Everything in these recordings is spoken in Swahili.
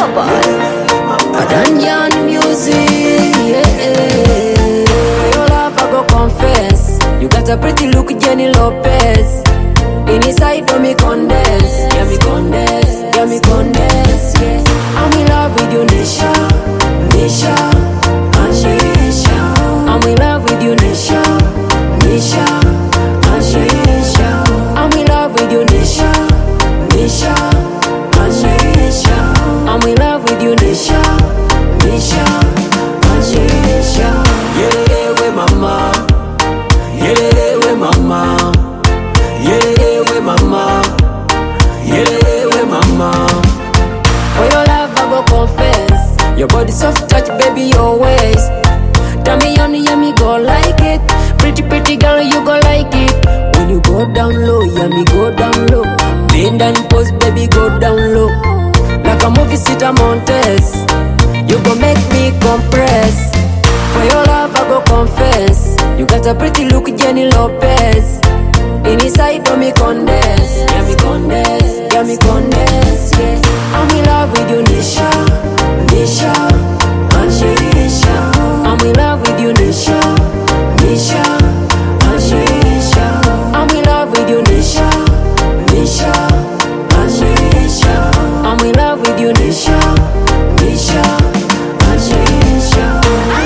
Adanyan music, yeah. For your love I go confess. You got a pretty look, Jenny Lopez. Inside of me condense, yeah me condense, yeah me condense, yeah. I'm in love with you, Nisha, Nisha, Nisha. I'm in love with you, Nisha, Nisha, Nisha. I'm in love with you, Nisha, Nisha, Nisha. I'm in love with you, Nisha, Nisha, Nisha. Yeah, we mama, yeah, we mama, yeah, we mama, yeah, we mama. For your love I go confess. Your body soft touch, baby, your waist. Tell me honey, yeah me go like it. Pretty, pretty girl, you go like it. When you go down low, yeah me go down low. Bend and pose, baby, go down low. Like a movie Sita Montes, you go make me compress. For your love I go confess. You got a pretty look, Jenny Lopez. Inside of me condense, yeah me condense, yeah me condense, yeah. I'm in love with you, Nisha, Nisha, Nisha. I'm in love with you, Nisha, Nisha, Nisha. I'm in love with you, Nisha, Nisha, Nisha. I'm in love with you, Nisha, Nisha, Nisha.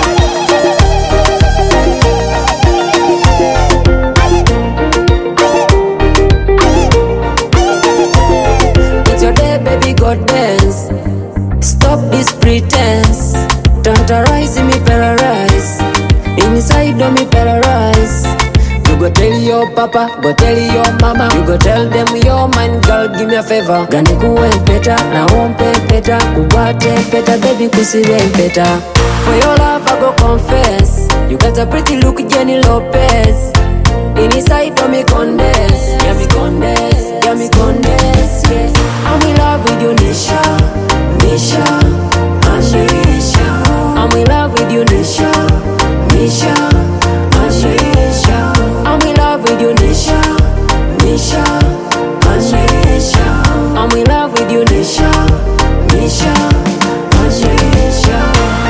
It's your day, baby, go dance. Stop this pretense. Tantarize me, paralyze. Inside of me, paralyze. You go tell your papa, go tell your mama. You go tell them your man, girl, give me a favor. Gani kuwe peta, na wompe peta. Kubate peta, baby, kusiwe peta. For your love I go confess. You got a pretty look, Jenny Lopez. Inside of me condense, yeah me condense, yeah me condense, yeah. I'm in love with you, Nisha, Nisha, Nisha. I'm in love with you, Nisha, Nisha, Nisha. I'm in love with you, Nisha, Nisha, Nisha. I'm in love with you, Nisha, Nisha, Nisha.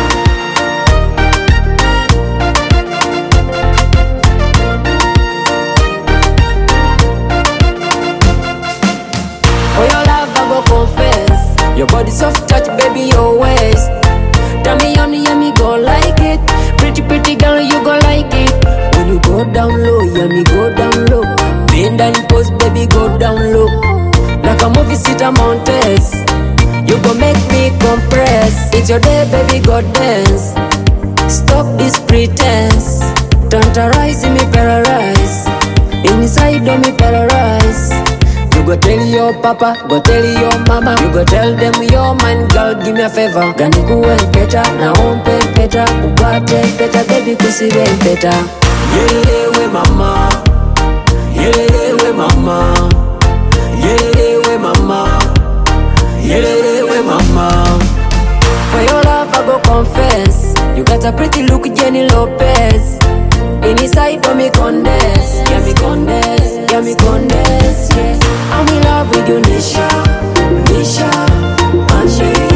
For your love I go confess. Your body soft touch, baby, your waist. Tell me honey, yeah me go like it. Pretty, pretty girl, you go like it. When you go down low, yeah me go down low. Bend and pose, baby, go down low. Like a movie Sita Montes, you go make me compress. It's your day, baby, go dance. Stop this pretense. Tantarize me, paralyze. Inside of me, paralyze. You go tell your papa, go tell your mama. You go tell them your man, girl, give me a favor. Gani kuwe peta, na wompe peta. Kubate peta, baby, kusiwe peta. Yeah, we mama, yeah, we mama, yeah, we mama, yeah, we mama. For your love I go confess. You got a pretty look, Jenny Lopez. Inside of me condense, yeah me condense, yeah me condense, yeah. I'm in love with you, Nisha, Nisha, Nisha.